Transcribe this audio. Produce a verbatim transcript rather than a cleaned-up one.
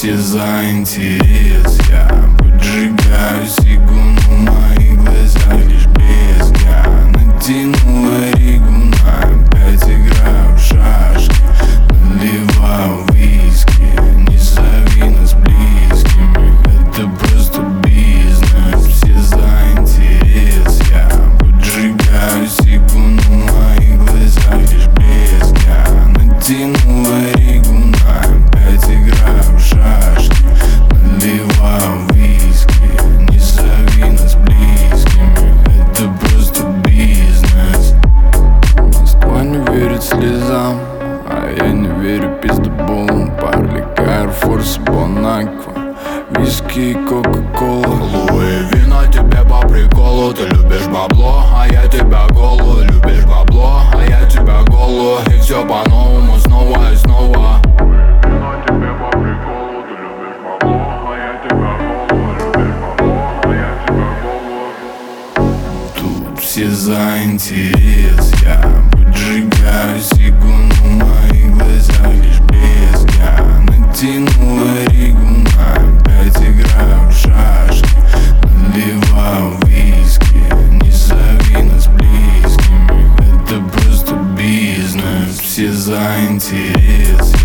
все за интерес. Я поджигаю сигу, но мои глаза лишь блеска. Натянула ригу, на опять играю в шашки. Наливаю виски, не зови нас близкими. Это просто бизнес, все за интерес. Я поджигаю сигу, но мои глаза лишь блеска. Натянула ригу, на опять играю в шашки. Наливаю виски, не зови нас близкими. Это просто бизнес. Москва не верит слезам, а я не верю пиздоболам. Парли, Air Force, Бонаква, виски и кока-кола. Луи вино тебе по приколу. Ты любишь бабло, а я тебя голу. Любишь бабло, а я тебя голу. И все по-новому снова и снова. Вино тебе по приколу. Ты любишь бабло, а я тебя голу. Любишь бабло, а я тебя голу. Тут все за интерес. Я поджигаю сигу, но мои глаза лишь блеска. Натянула ригу, на опять играю в шашки. Наливаю виски, не зови нас близкими. Это просто бизнес, все за интерес.